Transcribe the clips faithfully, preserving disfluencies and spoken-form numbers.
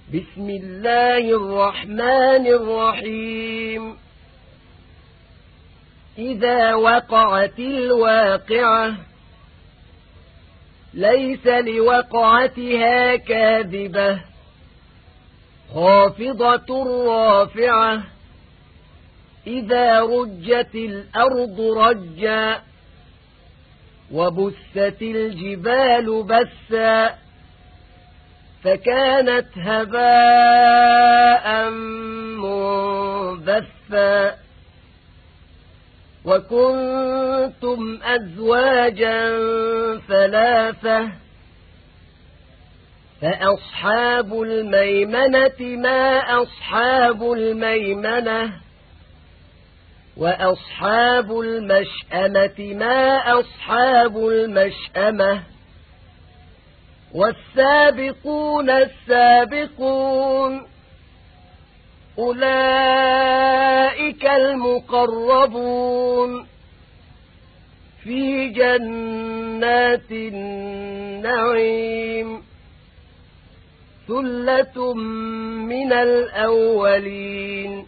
بسم الله الرحمن الرحيم إذا وقعت الواقعة ليس لوقعتها كاذبة خافضة رافعة إذا رجت الأرض رجا وبست الجبال بسا فكانت هباء منبثا وكنتم أزواجا ثلاثة فأصحاب الميمنة ما أصحاب الميمنة وأصحاب المشأمة ما أصحاب المشأمة والسابقون السابقون أولئك المقربون في جنات النعيم ثلة من الأولين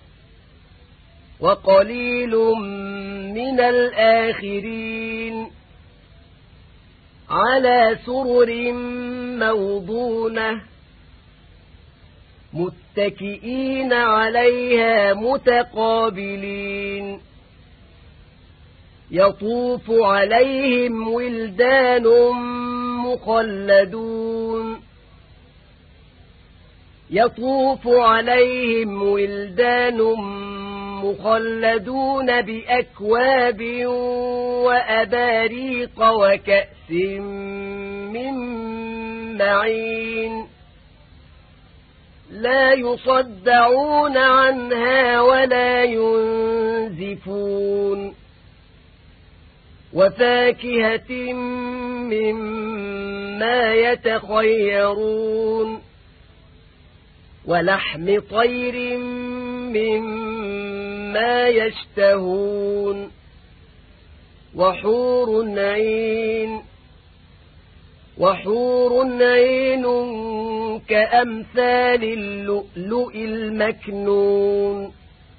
وقليل من الآخرين على سرر موضونة متكئين عليها متقابلين يطوف عليهم ولدان مخلدون يطوف عليهم ولدان مخلدون بأكواب وأباريق وكأس من معين لا يصدعون عنها ولا ينزفون وفاكهة مما يتخيرون ولحم طير مما يشتهون وحور عين وحور عين كأمثال اللؤلؤ المكنون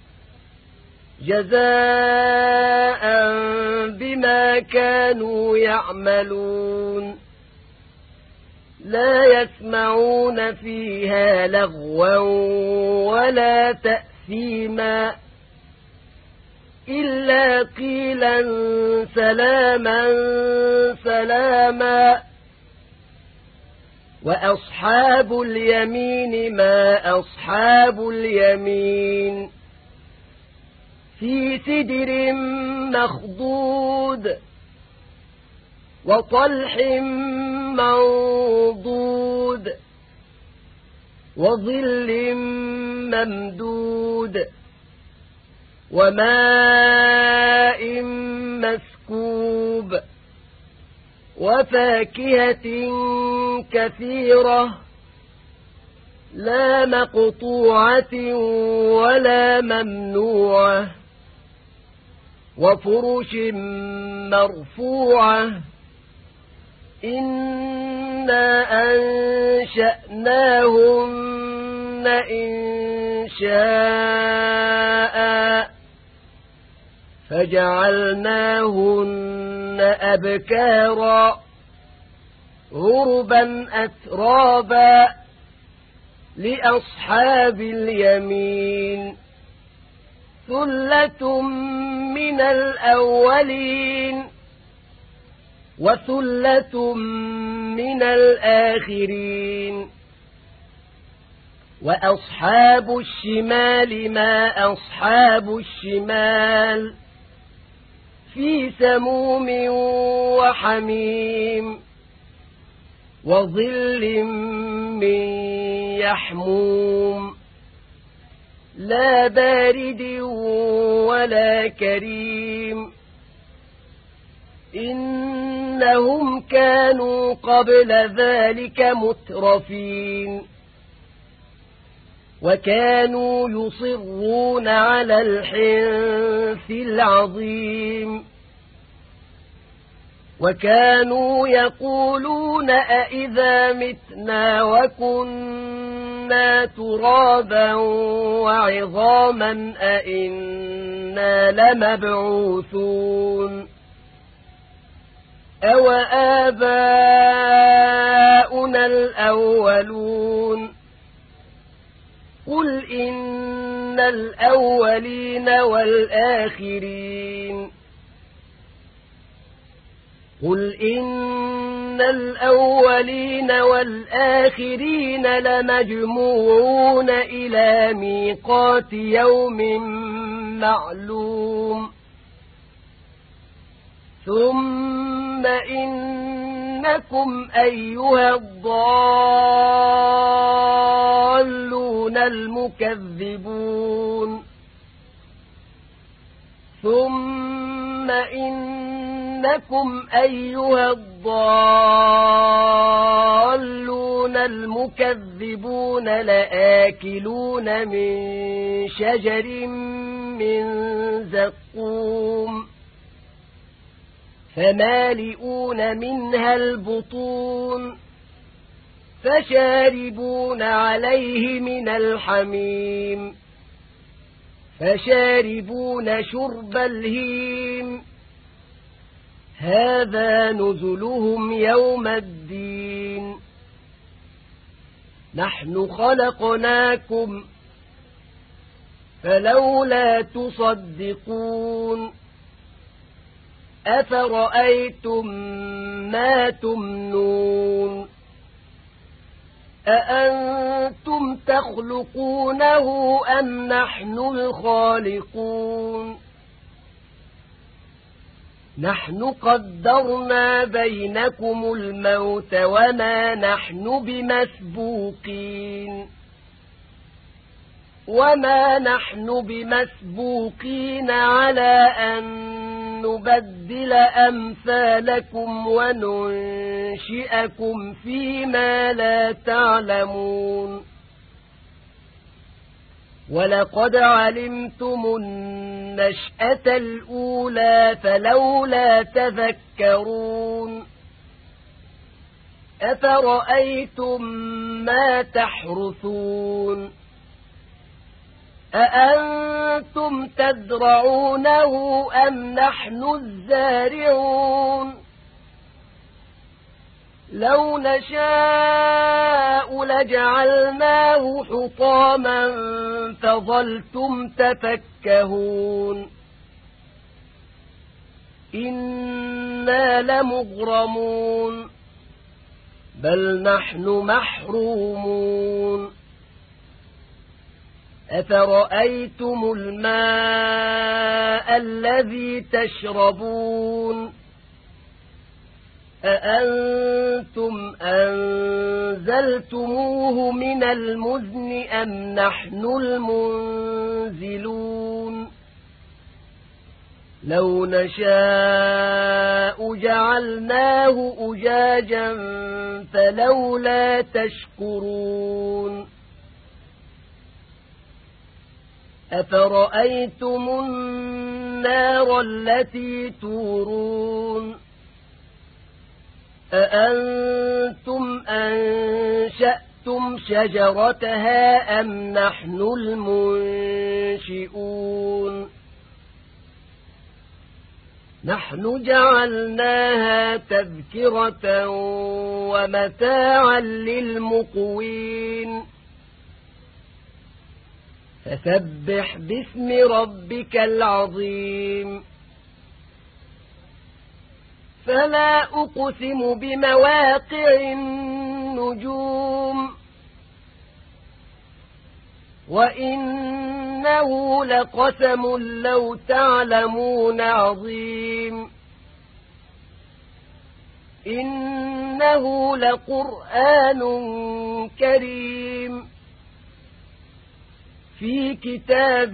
جزاء بما كانوا يعملون لا يسمعون فيها لغوا ولا تأثيما إلا قيلا سلاما سلاما وأصحاب اليمين ما أصحاب اليمين في سدر مخضود وطلح منضود وظل ممدود وماء مسكوب وفاكهة كثيرة لا مقطوعة ولا ممنوعة وفرش مرفوعة إنا أنشأناهن إن شاء فجعلناهن أبكارا عربا أترابا لأصحاب اليمين ثلة من الأولين وثلة من الآخرين وأصحاب الشمال ما أصحاب الشمال في سموم وحميم وظل من يحموم لا بارد ولا كريم إنهم كانوا قبل ذلك مترفين وكانوا يصرون على الحنث العظيم وكانوا يقولون أئذا متنا وكنا ترابا وعظاما أئنا لمبعوثون أو آباؤنا الأولون قل إن الأولين والآخرين قل إن الأولين والآخرين لمجموعون إلى ميقات يوم معلوم ثم إنكم أيها الضالون المكذبون ثم إنكم أيها الضالون المكذبون لآكلون من شجر من زقوم فمالئون منها البطون فشاربون عليه من الحميم فشاربون شرب الهيم هذا نزلهم يوم الدين نحن خلقناكم فلولا تصدقون أفرأيتم ما تمنون أأنتم تخلقونه أم نحن الخالقون نحن قدرنا بينكم الموت وما نحن بمسبوقين وما نحن بمسبوقين على أن نبدل أمثالكم وننشئكم فيما لا تعلمون ولقد علمتم النشأة الأولى فلولا تذكرون أفرأيتم ما تحرثون أأنتم تزرعونه أم نحن الزارعون لو نشاء لجعلناه حطاما فظلتم تفكهون إنا لمغرمون بل نحن محرومون أفرأيتم الماء الذي تشربون أأنتم أنزلتموه من المزن أم نحن المنزلون لو نشاء جعلناه أجاجا فلولا تشكرون أفرأيتم النار التي تورون أأنتم أنشأتم شجرتها أم نحن المنشئون نحن جعلناها تذكرة ومتاعا للمقوين فسبح باسم ربك العظيم فلا أقسم بمواقع النجوم وإنه لقسم لو تعلمون عظيم إنه لقرآن كريم في كتاب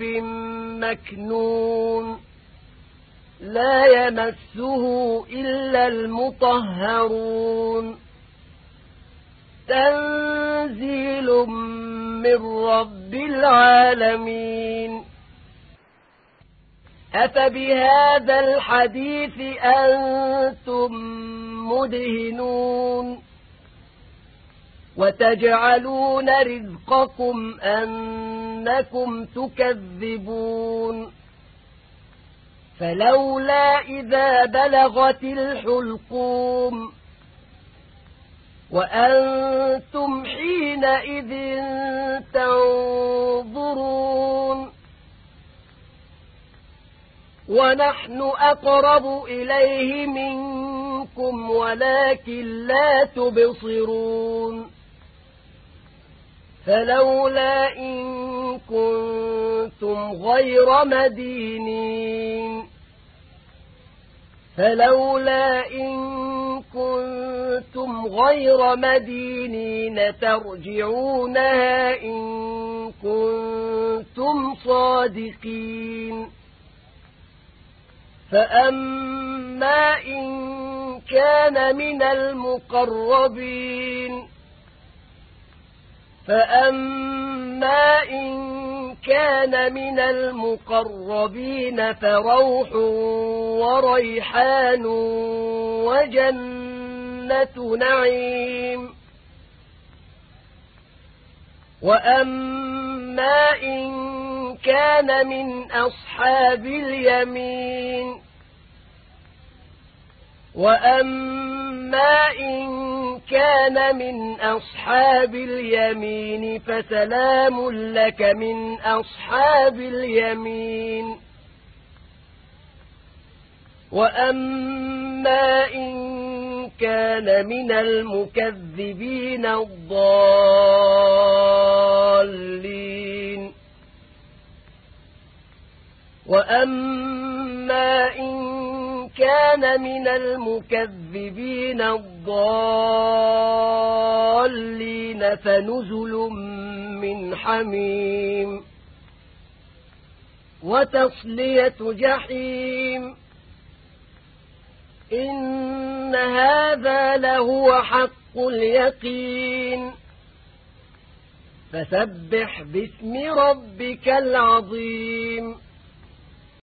مكنون لا يمسه إلا المطهرون تنزيل من رب العالمين أفبهذا الحديث أنتم مدهنون وتجعلون رزقكم أنكم تكذبون فلولا إذا بلغت الحلقوم وأنتم حينئذ تنظرون ونحن أقرب إليه منكم ولكن لا تبصرون فلولا إن كنتم غير مدينين فلولا إن كنتم غير مدينين ترجعونها إن كنتم صادقين فأما إن كان من المقربين فأما إن كان من المقربين فروح وريحان وجنة نعيم وأما إن كان من أصحاب اليمين وأما إن كان من أصحاب اليمين فسلام لك من أصحاب اليمين وأما إن كان من المكذبين الضالين وأما إن كان من المكذبين الضالين فنزل من حميم وتصلية جحيم إن هذا لهو حق اليقين فسبح باسم ربك العظيم